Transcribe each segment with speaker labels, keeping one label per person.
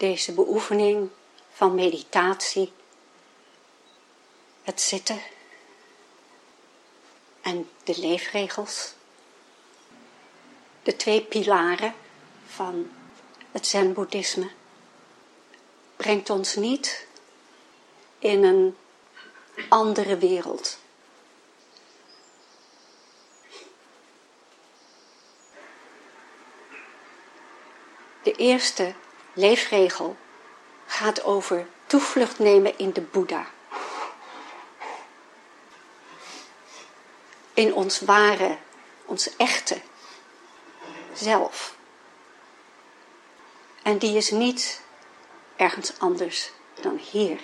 Speaker 1: deze beoefening van meditatie, het zitten en de leefregels, de 2 pilaren van het Zen-boeddhisme, brengt ons niet in een andere wereld. De eerste leefregel gaat over toevlucht nemen in de Boeddha. In ons ware, ons echte zelf. En die is niet ergens anders dan hier.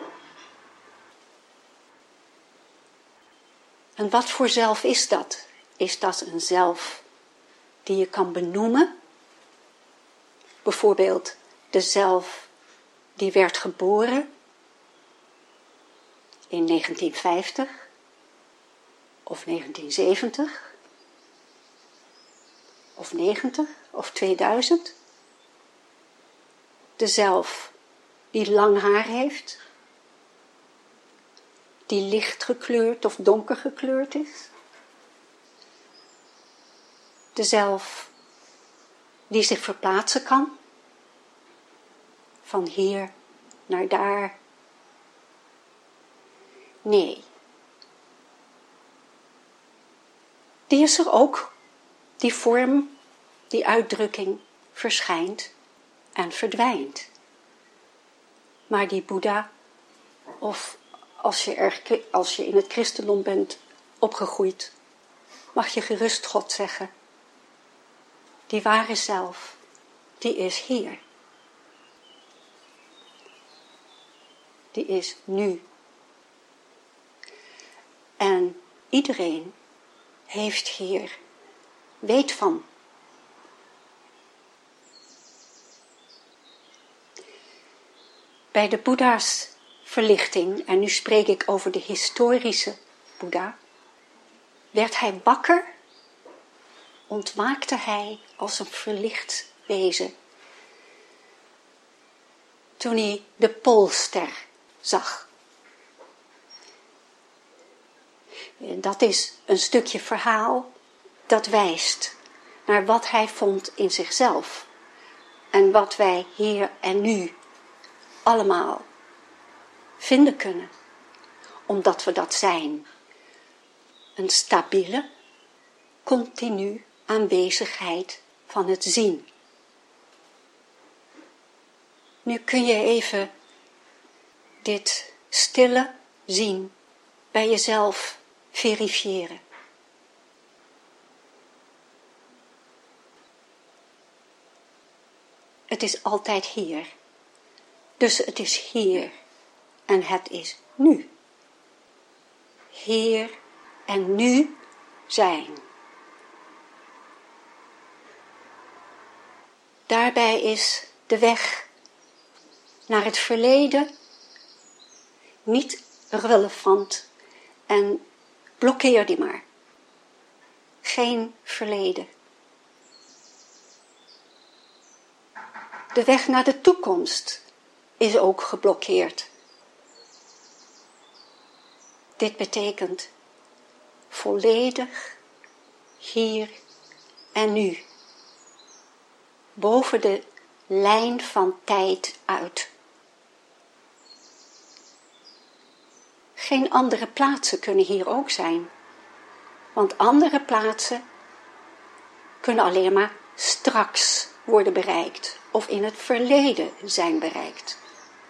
Speaker 1: En wat voor zelf is dat? Is dat een zelf die je kan benoemen? Bijvoorbeeld de zelf die werd geboren in 1950 of 1970 of 90 of 2000. De zelf die lang haar heeft, die licht gekleurd of donker gekleurd is. De zelf die zich verplaatsen kan, van hier naar daar. Nee. Die is er ook. Die vorm, die uitdrukking verschijnt en verdwijnt. Maar die Boeddha, of als je in het christendom bent opgegroeid, mag je gerust God zeggen. Die ware zelf, die is hier. Die is nu. En iedereen heeft hier weet van. Bij de Boeddha's verlichting, en nu spreek ik over de historische Boeddha, werd hij wakker, ontwaakte hij als een verlicht wezen. Toen hij de Poolster zag. En dat is een stukje verhaal dat wijst naar wat hij vond in zichzelf. En wat wij hier en nu allemaal vinden kunnen. Omdat we dat zijn. Een stabiele, continu aanwezigheid van het zien. Nu kun je even dit stille zien bij jezelf verifiëren. Het is altijd hier. Dus het is hier en het is nu. Hier en nu zijn. Daarbij is de weg naar het verleden niet relevant en blokkeer die maar. Geen verleden. De weg naar de toekomst is ook geblokkeerd. Dit betekent volledig hier en nu. Boven de lijn van tijd uit. Geen andere plaatsen kunnen hier ook zijn. Want andere plaatsen kunnen alleen maar straks worden bereikt. Of in het verleden zijn bereikt.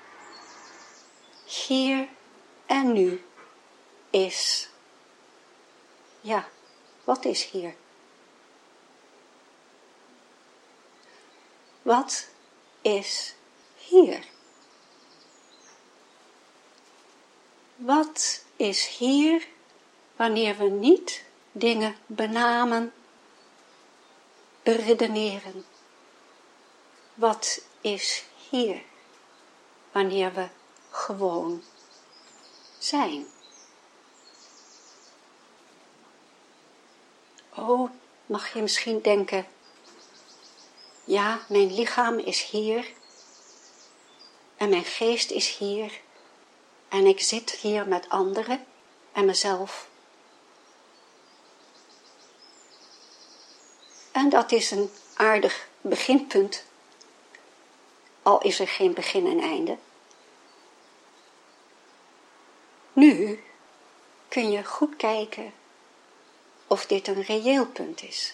Speaker 1: Hier en nu is. Ja, wat is hier? Wat is hier? Wat is hier wanneer we niet dingen benamen, beredeneren? Wat is hier wanneer we gewoon zijn? Oh, mag je misschien denken, ja, mijn lichaam is hier en mijn geest is hier en ik zit hier met anderen en mezelf. En dat is een aardig beginpunt, al is er geen begin en einde. Nu kun je goed kijken of dit een reëel punt is.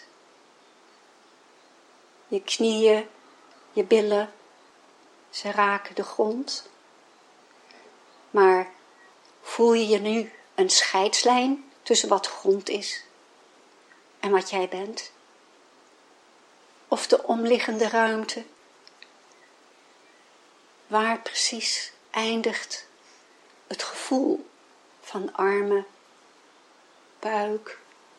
Speaker 1: Je knieën, je billen, ze raken de grond. Maar voel je nu een scheidslijn tussen wat grond is en wat jij bent? Of de omliggende ruimte? Waar precies eindigt het gevoel van armen, buik?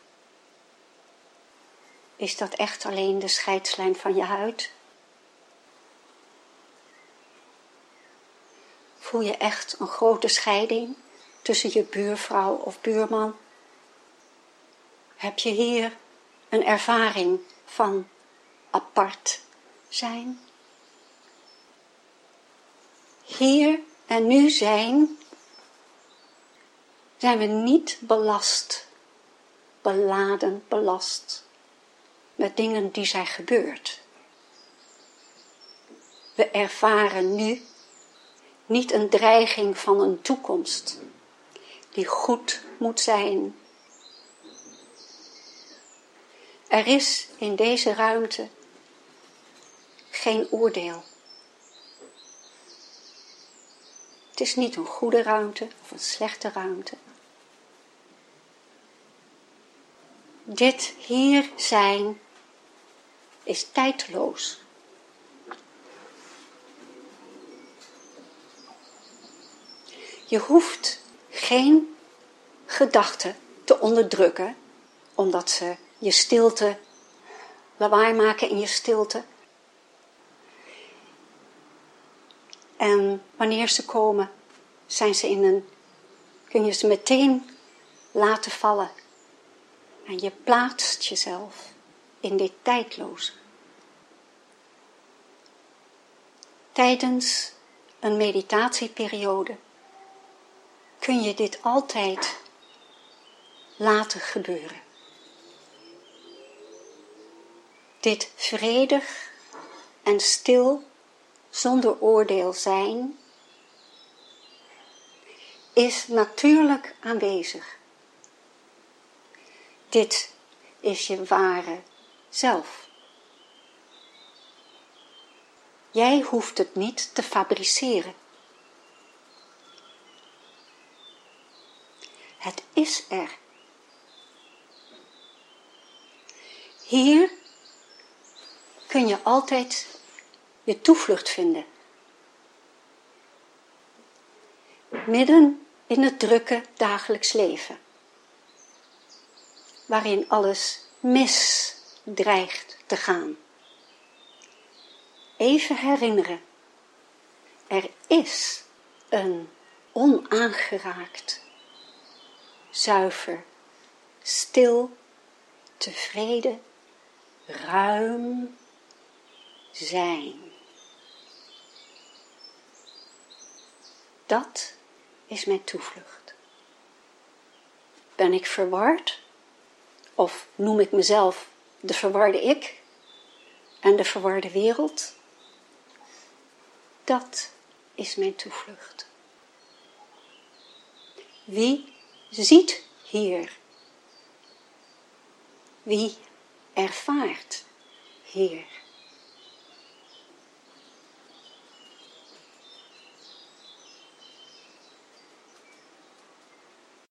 Speaker 1: Is dat echt alleen de scheidslijn van je huid? Voel je echt een grote scheiding tussen je buurvrouw of buurman? Heb je hier een ervaring van apart zijn? Hier en nu zijn we niet belast met dingen die zijn gebeurd. We ervaren nu niet een dreiging van een toekomst die goed moet zijn. Er is in deze ruimte geen oordeel. Het is niet een goede ruimte of een slechte ruimte. Dit hier zijn is tijdloos. Je hoeft geen gedachten te onderdrukken, omdat ze je stilte lawaai maken in je stilte. En wanneer ze komen, kun je ze meteen laten vallen. En je plaatst jezelf in dit tijdloze. Tijdens een meditatieperiode kun je dit altijd laten gebeuren. Dit vredig en stil, zonder oordeel zijn, is natuurlijk aanwezig. Dit is je ware zelf. Jij hoeft het niet te fabriceren. Het is er. Hier kun je altijd je toevlucht vinden. Midden in het drukke dagelijks leven. Waarin alles mis dreigt te gaan. Even herinneren. Er is een onaangeraakt, zuiver, stil, tevreden, ruim zijn. Dat is mijn toevlucht. Ben ik verward? Of noem ik mezelf de verwarde ik en de verwarde wereld? Dat is mijn toevlucht. Wie ziet hier? Wie ervaart hier?